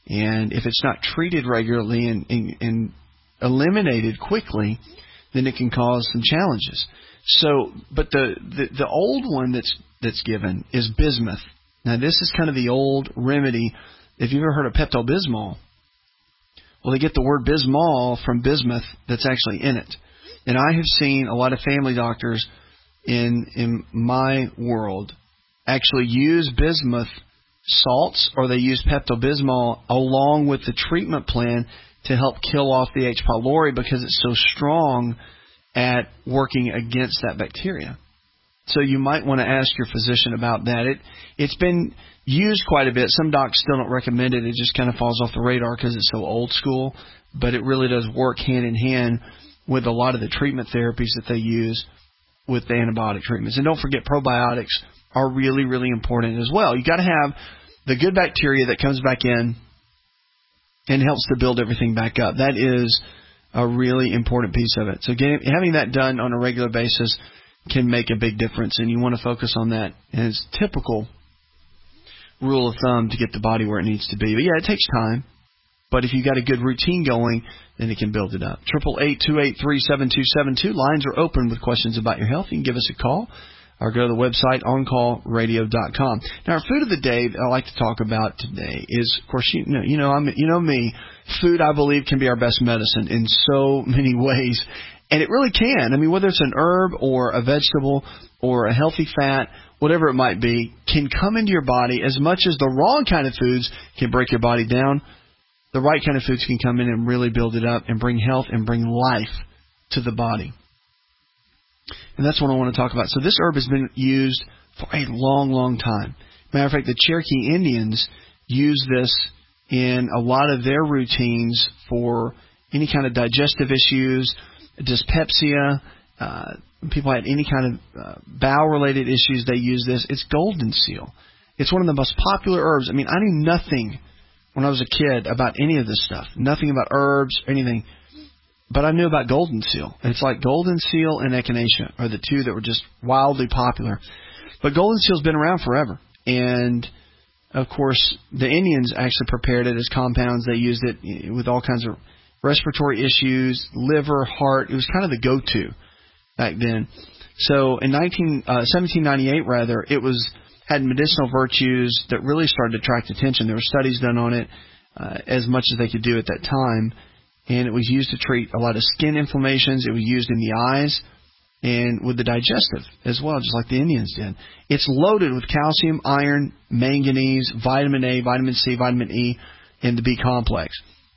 And if it's not treated regularly and, and, and eliminated quickly, then it can cause some challenges. So, but the, the, the old one that's that's given is bismuth. Now, this is kind of the old remedy. If you've ever heard of Pepto-Bismol, well, they get the word Bismol from bismuth that's actually in it. And I have seen a lot of family doctors in in my world actually use bismuth salts, or they use Pepto-Bismol along with the treatment plan to help kill off the H. pylori because it's so strong at working against that bacteria. So you might want to ask your physician about that. It, it's been used quite a bit. Some docs still don't recommend it. It just kind of falls off the radar because it's so old school. But it really does work hand in hand with a lot of the treatment therapies that they use with the antibiotic treatments. And don't forget, probiotics are really, really important as well. You got to have the good bacteria that comes back in and helps to build everything back up. That is a really important piece of it. So getting, having that done on a regular basis can make a big difference, and you want to focus on that as typical rule of thumb to get the body where it needs to be. But yeah, it takes time. But if you've got a good routine going, then it can build it up. eight eight eight, two eight three, seven two seven two. Lines are open with questions about your health. You can give us a call or go to the website on call radio dot com. Now, our food of the day that I like to talk about today is, of course, you know, you know, I'm, you know me, food, I believe, can be our best medicine in so many ways. And it really can. I mean, whether it's an herb or a vegetable or a healthy fat, whatever it might be, can come into your body as much as the wrong kind of foods can break your body down. The right kind of foods can come in and really build it up and bring health and bring life to the body. And that's what I want to talk about. So this herb has been used for a long, long time. Matter of fact, the Cherokee Indians use this in a lot of their routines for any kind of digestive issues, dyspepsia. Uh, people had any kind of uh, bowel-related issues, they use this. It's golden seal. It's one of the most popular herbs. I mean, I knew nothing when I was a kid about any of this stuff. Nothing about herbs, anything. But I knew about golden seal. It's like golden seal and echinacea are the two that were just wildly popular. But golden seal's been around forever. And, of course, the Indians actually prepared it as compounds. They used it with all kinds of respiratory issues, liver, heart. It was kind of the go-to back then. So in nineteen, uh, seventeen ninety-eight, rather, it was had medicinal virtues that really started to attract attention. There were studies done on it uh, as much as they could do at that time. And it was used to treat a lot of skin inflammations. It was used in the eyes and with the digestive as well, just like the Indians did. It's loaded with calcium, iron, manganese, vitamin A, vitamin C, vitamin E, and the B complex.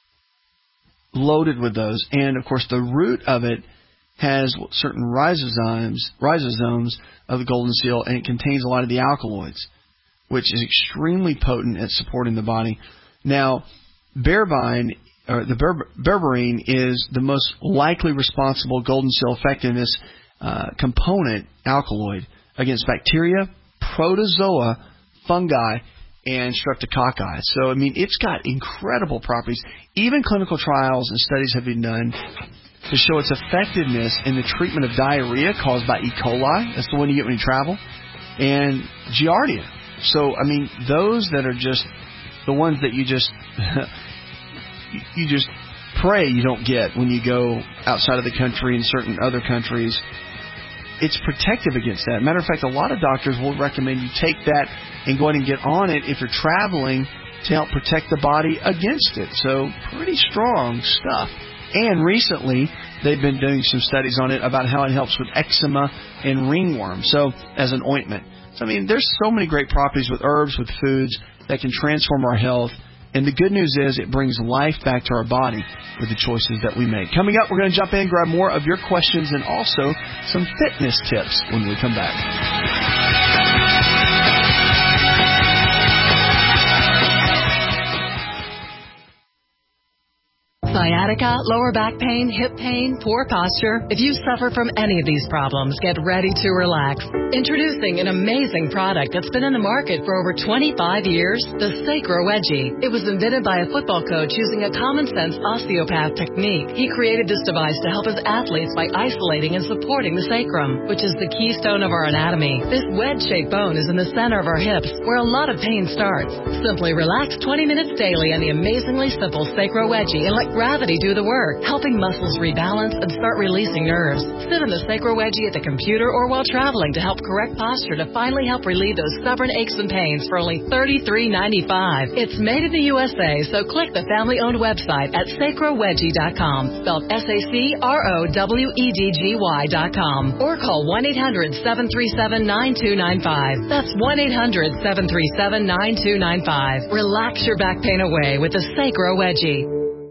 Loaded with those. And, of course, the root of it has certain ribosomes, ribosomes of the golden seal, and it contains a lot of the alkaloids, which is extremely potent at supporting the body. Now, berberine, or the berber, berberine is the most likely responsible golden seal effectiveness uh, component alkaloid against bacteria, protozoa, fungi, and streptococci. So, I mean, it's got incredible properties. Even clinical trials and studies have been done to show its effectiveness in the treatment of diarrhea caused by E. coli. That's the one you get when you travel. And Giardia. So, I mean, those that are just the ones that you just you just pray you don't get when you go outside of the country and certain other countries. It's protective against that. Matter of fact, a lot of doctors will recommend you take that and go ahead and get on it if you're traveling to help protect the body against it. So pretty strong stuff. And recently, they've been doing some studies on it about how it helps with eczema and ringworm, so as an ointment. So, I mean, there's so many great properties with herbs, with foods that can transform our health. And the good news is it brings life back to our body with the choices that we make. Coming up, we're going to jump in, grab more of your questions, and also some fitness tips when we come back. Sciatica, lower back pain, hip pain, poor posture. If you suffer from any of these problems, get ready to relax. Introducing an amazing product that's been in the market for over twenty-five years, the Sacro Wedgie. It was invented by a football coach using a common-sense osteopath technique. He created this device to help his athletes by isolating and supporting the sacrum, which is the keystone of our anatomy. This wedge-shaped bone is in the center of our hips, where a lot of pain starts. Simply relax twenty minutes daily on the amazingly simple Sacro Wedgie and let gravity do the work, helping muscles rebalance and start releasing nerves. Sit in the Sacro Wedgie at the computer or while traveling to help correct posture to finally help relieve those stubborn aches and pains for only thirty-three ninety-five. It's made in the U S A, so click the family-owned website at sacro wedgie dot com, spelled S A C R O W E D G Y dot com, or call one eight hundred seven three seven nine two nine five. That's one eight hundred seven three seven nine two nine five. Relax your back pain away with the Sacro Wedgie.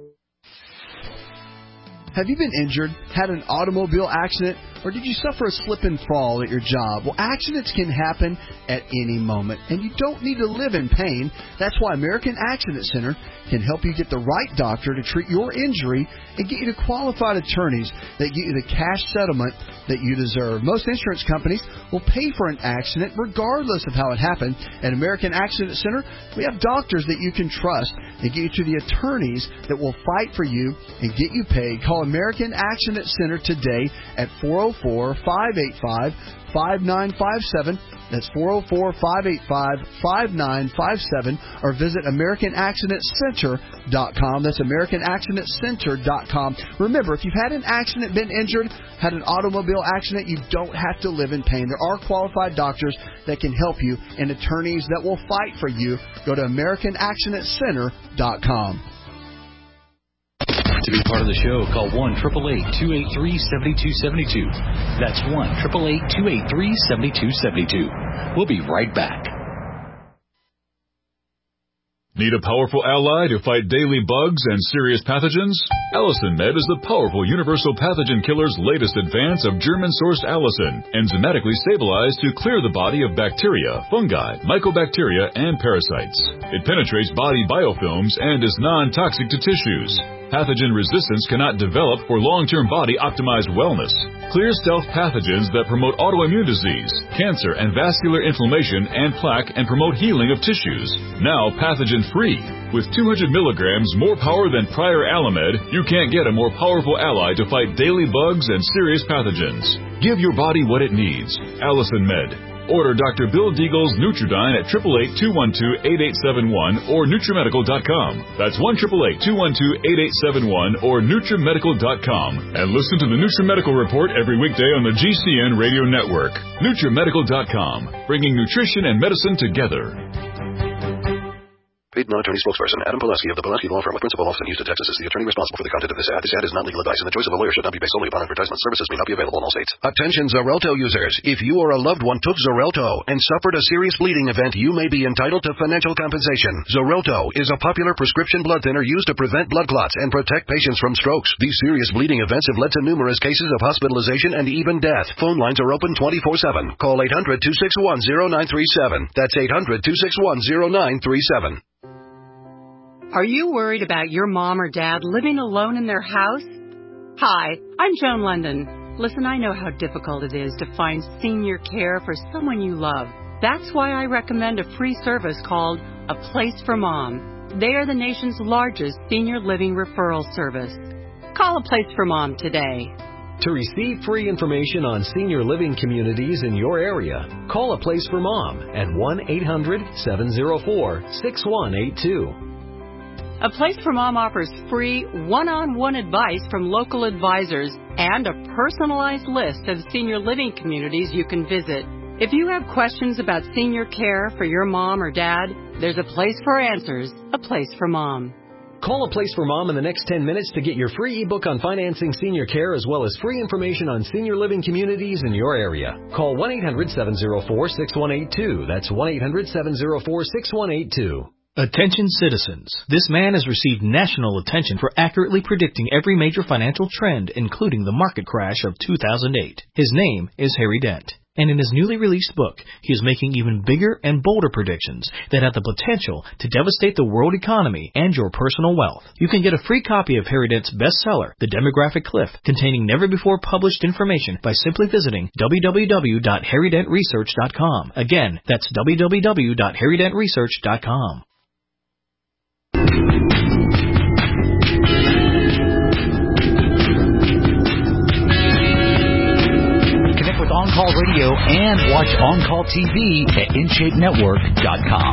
Have you been injured, had an automobile accident, or did you suffer a slip and fall at your job? Well, accidents can happen at any moment, and you don't need to live in pain. That's why American Accident Center can help you get the right doctor to treat your injury and get you to qualified attorneys that get you the cash settlement that you deserve. Most insurance companies will pay for an accident regardless of how it happened. At American Accident Center, we have doctors that you can trust and get you to the attorneys that will fight for you and get you paid. Call American Accident Center today at four oh four, five eight five, five nine five seven. That's four oh four, five eight five, five nine five seven, or visit American Accident Center dot com. That's American Accident Center dot com. Remember, if you've had an accident, been injured, had an automobile accident, you don't have to live in pain. There are qualified doctors that can help you and attorneys that will fight for you. Go to American Accident Center dot com. To be part of the show, call one eight eight eight, two eight three, seven two seven two. That's one eight eight eight, two eight three, seven two seven two. We'll be right back. Need a powerful ally to fight daily bugs and serious pathogens? Allicin Med is the powerful universal pathogen killer's latest advance of German-sourced allicin, enzymatically stabilized to clear the body of bacteria, fungi, mycobacteria, and parasites. It penetrates body biofilms and is non-toxic to tissues. Pathogen resistance cannot develop for long-term body-optimized wellness. Clear stealth pathogens that promote autoimmune disease, cancer, and vascular inflammation and plaque and promote healing of tissues. Now pathogen-free. With two hundred milligrams more power than prior Alamed, you can't get a more powerful ally to fight daily bugs and serious pathogens. Give your body what it needs. Allicin Med. Order Doctor Bill Deagle's Nutridyne at eight eight eight, two one two, eight eight seven one or Nutrimedical dot com. That's one eight eight eight, two one two, eight eight seven one or Nutrimedical dot com. And listen to the Nutrimedical Report every weekday on the G C N Radio Network. Nutrimedical dot com, bringing nutrition and medicine together. Paid non-attorney spokesperson Adam Pulaski of the Pulaski Law Firm with principal office in Houston, Texas is the attorney responsible for the content of this ad. This ad is not legal advice, and the choice of a lawyer should not be based solely upon advertisement. Services may not be available in all states. Attention Xarelto users. If you or a loved one took Xarelto and suffered a serious bleeding event, you may be entitled to financial compensation. Xarelto is a popular prescription blood thinner used to prevent blood clots and protect patients from strokes. These serious bleeding events have led to numerous cases of hospitalization and even death. Phone lines are open twenty-four seven. Call eight hundred, two six one, zero nine three seven. That's eight hundred, two six one, zero nine three seven. Are you worried about your mom or dad living alone in their house? Hi, I'm Joan London. Listen, I know how difficult it is to find senior care for someone you love. That's why I recommend a free service called A Place for Mom. They are the nation's largest senior living referral service. Call A Place for Mom today. To receive free information on senior living communities in your area, call A Place for Mom at one eight hundred, seven oh four, six one eight two. A Place for Mom offers free one-on-one advice from local advisors and a personalized list of senior living communities you can visit. If you have questions about senior care for your mom or dad, there's a place for answers, A Place for Mom. Call A Place for Mom in the next ten minutes to get your free ebook on financing senior care as well as free information on senior living communities in your area. Call one eight hundred, seven oh four, six one eight two. That's one eight hundred, seven oh four, six one eight two. Attention citizens. This man has received national attention for accurately predicting every major financial trend, including the market crash of two thousand eight. His name is Harry Dent. And in his newly released book, he is making even bigger and bolder predictions that have the potential to devastate the world economy and your personal wealth. You can get a free copy of Harry Dent's bestseller, The Demographic Cliff, containing never-before-published information by simply visiting w w w dot harry dent research dot com. Again, that's w w w dot harry dent research dot com. On-Call Radio and watch On-Call T V at in shape network dot com.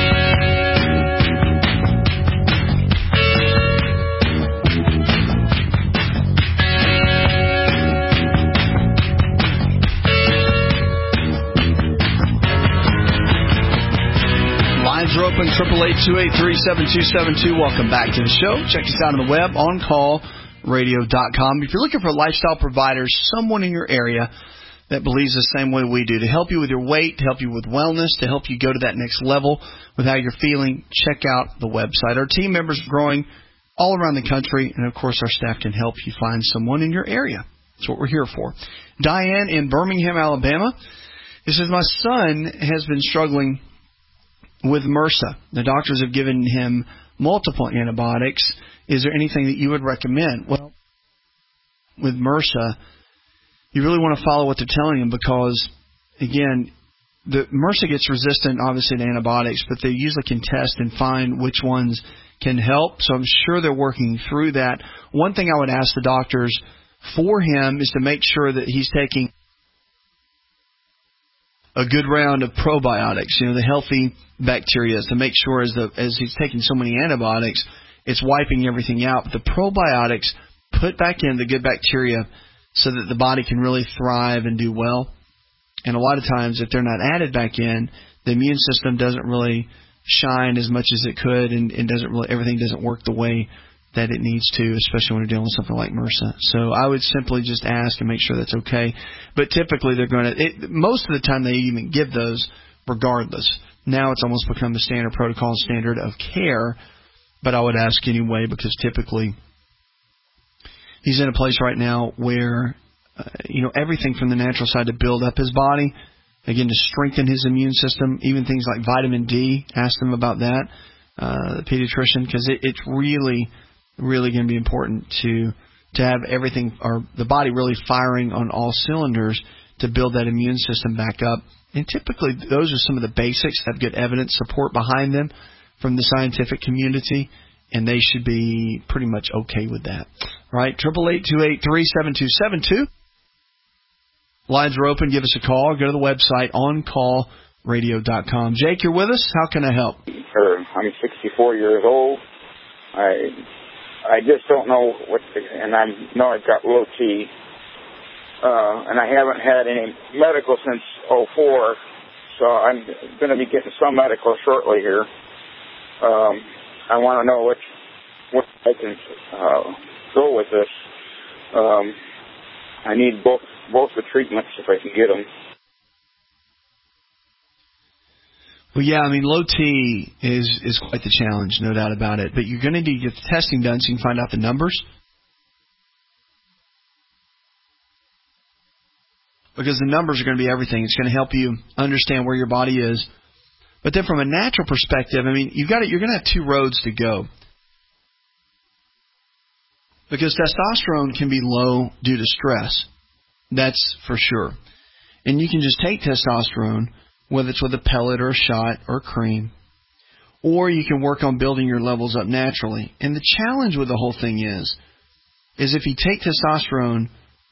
Lines are open, triple eight, two eight three, seven two seven two. Welcome back to the show. Check us out on the web, on call radio dot com. If you're looking for lifestyle providers, someone in your area that believes the same way we do, to help you with your weight, to help you with wellness, to help you go to that next level with how you're feeling, check out the website. Our team members are growing all around the country, and, of course, our staff can help you find someone in your area. That's what we're here for. Diane in Birmingham, Alabama, it says, my son has been struggling with MRSA. The doctors have given him multiple antibiotics. Is there anything that you would recommend? Well, with MRSA, you really want to follow what they're telling them because, again, the MRSA gets resistant, obviously, to antibiotics, but they usually can test and find which ones can help. So I'm sure they're working through that. One thing I would ask the doctors for him is to make sure that he's taking a good round of probiotics, you know, the healthy bacteria, to make sure as, the, as he's taking so many antibiotics, it's wiping everything out. But the probiotics put back in the good bacteria so that the body can really thrive and do well. And a lot of times, if they're not added back in, the immune system doesn't really shine as much as it could, and, and doesn't really everything doesn't work the way that it needs to, especially when you're dealing with something like MRSA. So I would simply just ask and make sure that's okay. But typically, they're going to it, most of the time they even give those regardless. Now it's almost become the standard protocol, standard of care. But I would ask anyway because typically he's in a place right now where, uh, you know, everything from the natural side to build up his body, again, to strengthen his immune system, even things like vitamin D. Ask them about that, uh, the pediatrician, because it, it's really, really going to be important to to have everything, or the body really firing on all cylinders to build that immune system back up. And typically, those are some of the basics, have good evidence support behind them from the scientific community, and they should be pretty much okay with that. All right, triple eight, two eight three, seven two seven two. Lines are open. Give us a call. Go to the website, on call radio dot com. Jake, you're with us. How can I help? Sure. I'm sixty-four years old. I I just don't know what, to, and I know I've got low T, uh, and I haven't had any medical since oh four, so I'm going to be getting some medical shortly here. Um, I want to know what what I can uh, go with this. Um, I need both both the treatments if I can get them. Well, yeah, I mean, low T is, is quite the challenge, no doubt about it. But you're going to need to get the testing done so you can find out the numbers. Because the numbers are going to be everything. It's going to help you understand where your body is. But then from a natural perspective, I mean, you've got to, you're going to have two roads to go. Because testosterone can be low due to stress. That's for sure. And you can just take testosterone, whether it's with a pellet or a shot or a cream, or you can work on building your levels up naturally. And the challenge with the whole thing is, is if you take testosterone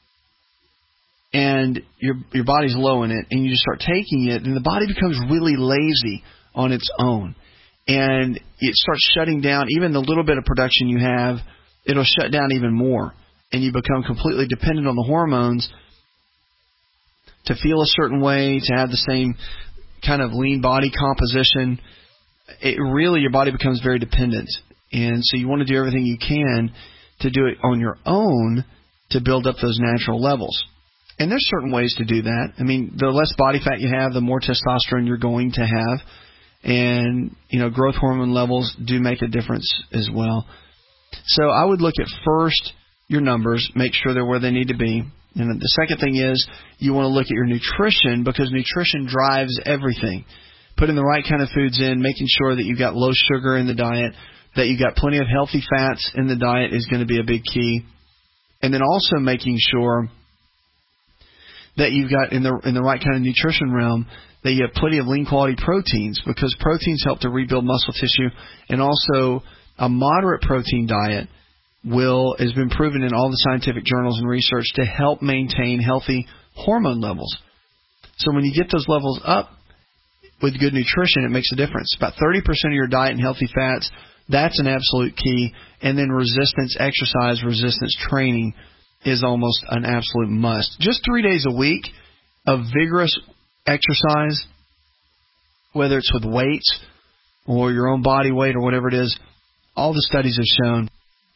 and your your body's low in it, and you just start taking it, then the body becomes really lazy on its own. And it starts shutting down, even the little bit of production you have, it'll shut down even more. And you become completely dependent on the hormones to feel a certain way, to have the same kind of lean body composition. It really, your body becomes very dependent. And so you want to do everything you can to do it on your own to build up those natural levels. And there's certain ways to do that. I mean, the less body fat you have, the more testosterone you're going to have. And, you know, growth hormone levels do make a difference as well. So I would look at first your numbers, make sure they're where they need to be. And the second thing is you want to look at your nutrition, because nutrition drives everything. Putting the right kind of foods in, making sure that you've got low sugar in the diet, that you've got plenty of healthy fats in the diet is going to be a big key. And then also making sure that you've got in the in the right kind of nutrition realm, that you have plenty of lean quality proteins, because proteins help to rebuild muscle tissue, and also a moderate protein diet will has been proven in all the scientific journals and research to help maintain healthy hormone levels. So when you get those levels up with good nutrition, it makes a difference. About thirty percent of your diet and healthy fats, that's an absolute key. And then resistance exercise, resistance training is almost an absolute must. Just three days a week of vigorous exercise, whether it's with weights or your own body weight or whatever it is, all the studies have shown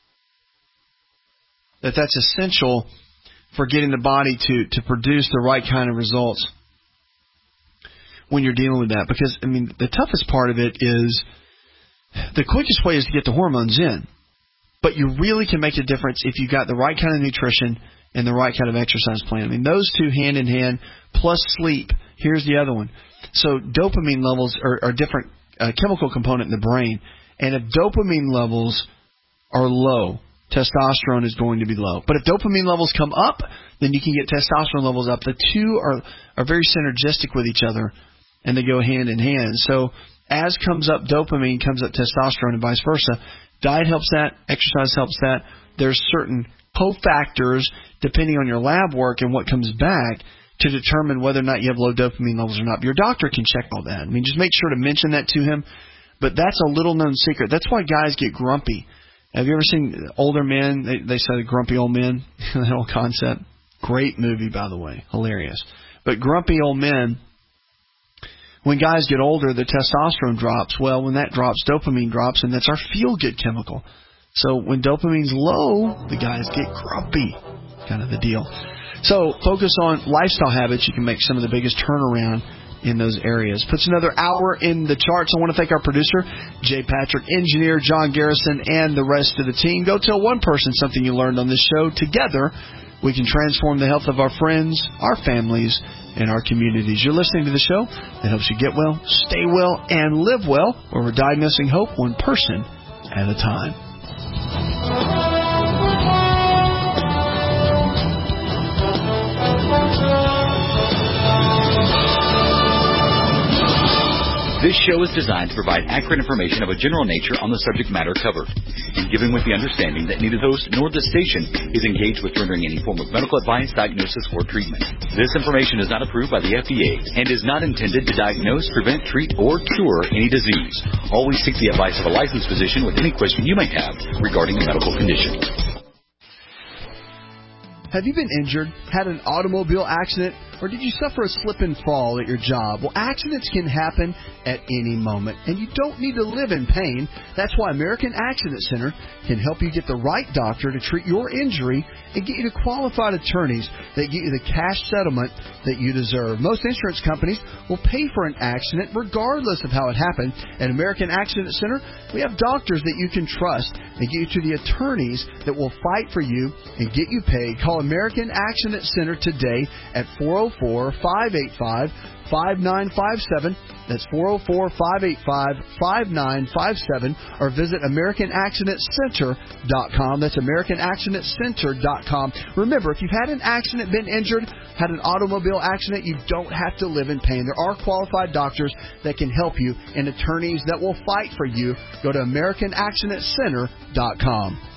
that that's essential for getting the body to, to produce the right kind of results when you're dealing with that. Because, I mean, the toughest part of it is the quickest way is to get the hormones in. But you really can make a difference if you've got the right kind of nutrition and the right kind of exercise plan. I mean, those two hand in hand, plus sleep. Here's the other one. So dopamine levels are, are different uh, chemical component in the brain. And if dopamine levels are low, testosterone is going to be low. But if dopamine levels come up, then you can get testosterone levels up. The two are, are very synergistic with each other, and they go hand in hand. So as comes up dopamine, comes up testosterone, and vice versa. Diet helps that. Exercise helps that. There's certain cofactors, depending on your lab work and what comes back, to determine whether or not you have low dopamine levels or not. Your doctor can check all that. I mean, just make sure to mention that to him. But that's a little-known secret. That's why guys get grumpy. Have you ever seen older men? They, they say grumpy old men, that whole concept. Great movie, by the way. Hilarious. But grumpy old men, when guys get older, the testosterone drops. Well, when that drops, dopamine drops, and that's our feel-good chemical. So when dopamine's low, the guys get grumpy, kind of the deal. So focus on lifestyle habits. You can make some of the biggest turnaround in those areas. Puts another hour in the charts. I want to thank our producer, Jay Patrick, engineer John Garrison, and the rest of the team. Go tell one person something you learned on this show. Together, we can transform the health of our friends, our families, and our communities. You're listening to the show that helps you get well, stay well, and live well, where we're diagnosing hope one person at a time. This show is designed to provide accurate information of a general nature on the subject matter covered, and given with the understanding that neither host nor the station is engaged with rendering any form of medical advice, diagnosis, or treatment. This information is not approved by the F D A and is not intended to diagnose, prevent, treat, or cure any disease. Always seek the advice of a licensed physician with any question you may have regarding a medical condition. Have you been injured, had an automobile accident, or did you suffer a slip and fall at your job? Well, accidents can happen at any moment, and you don't need to live in pain. That's why American Accident Center can help you get the right doctor to treat your injury and get you to qualified attorneys that get you the cash settlement that you deserve. Most insurance companies will pay for an accident regardless of how it happened. At American Accident Center, we have doctors that you can trust and get you to the attorneys that will fight for you and get you paid. Call American Accident Center today at four oh four, five eight five, five nine five seven. That's four oh four, five eight five, five nine five seven. Or visit American Accident Center dot com. That's American Accident Center dot com. Remember, if you've had an accident, been injured, had an automobile accident, you don't have to live in pain. There are qualified doctors that can help you and attorneys that will fight for you. Go to American Accident Center dot com.